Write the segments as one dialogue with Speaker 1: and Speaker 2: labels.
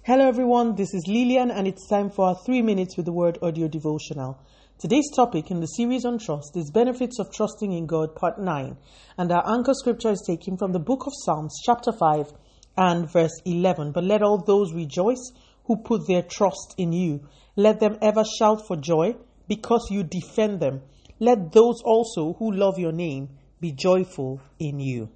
Speaker 1: Hello everyone, this is Lillian and it's time for our 3 minutes with the word audio devotional. Today's topic in the series on trust is Benefits of Trusting in God, Part 9. And our anchor scripture is taken from the book of Psalms, chapter 5 and verse 11. But let all those rejoice who put their trust in you. Let them ever shout for joy because you defend them. Let those also who love your name be joyful in you.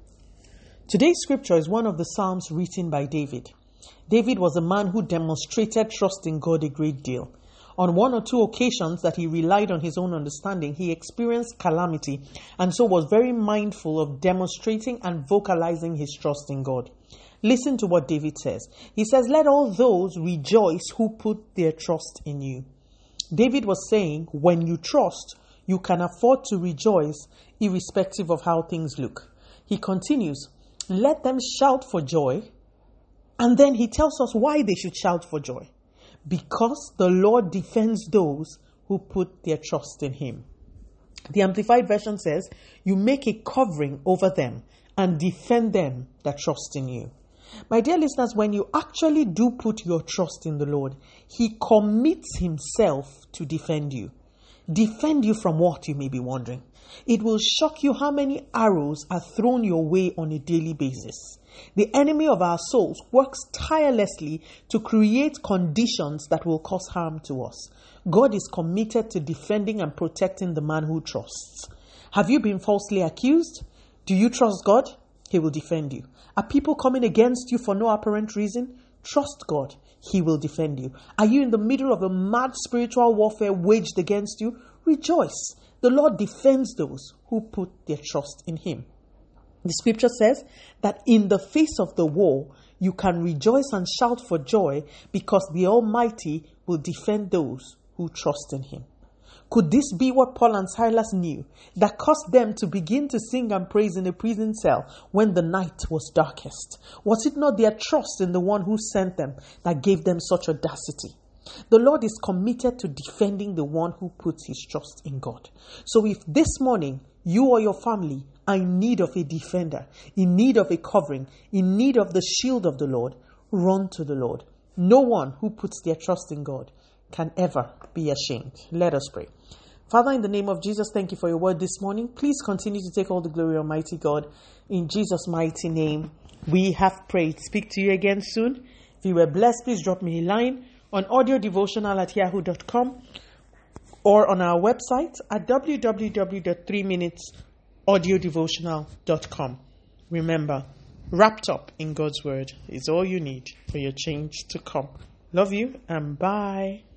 Speaker 1: Today's scripture is one of the Psalms written by David. David was a man who demonstrated trust in God a great deal. On one or two occasions that he relied on his own understanding, he experienced calamity and so was very mindful of demonstrating and vocalizing his trust in God. Listen to what David says. He says, let all those rejoice who put their trust in you. David was saying, when you trust, you can afford to rejoice irrespective of how things look. He continues, let them shout for joy. And then he tells us why they should shout for joy. Because the Lord defends those who put their trust in him. The Amplified Version says, you make a covering over them and defend them that trust in you. My dear listeners, when you actually do put your trust in the Lord, he commits himself to defend you. Defend you from what, you may be wondering. It will shock you how many arrows are thrown your way on a daily basis. The enemy of our souls works tirelessly to create conditions that will cause harm to us. God is committed to defending and protecting the man who trusts. Have you been falsely accused? Do you trust God? He will defend you. Are people coming against you for no apparent reason? Trust God. He will defend you. Are you in the middle of a mad spiritual warfare waged against you? Rejoice. The Lord defends those who put their trust in him. The scripture says that in the face of the war, you can rejoice and shout for joy because the Almighty will defend those who trust in him. Could this be what Paul and Silas knew that caused them to begin to sing and praise in a prison cell when the night was darkest? Was it not their trust in the one who sent them that gave them such audacity? The Lord is committed to defending the one who puts his trust in God. So if this morning you or your family are in need of a defender, in need of a covering, in need of the shield of the Lord, run to the Lord. No one who puts their trust in God can ever be ashamed. Let us pray. Father, in the name of Jesus, thank you for your word this morning. Please continue to take all the glory, Almighty God. In Jesus' mighty name, we have prayed. Speak to you again soon. If you were blessed, please drop me a line on audiodevotional@yahoo.com or on our website at www.3minutesaudiodevotional.com. Remember, wrapped up in God's word is all you need for your change to come. Love you and bye.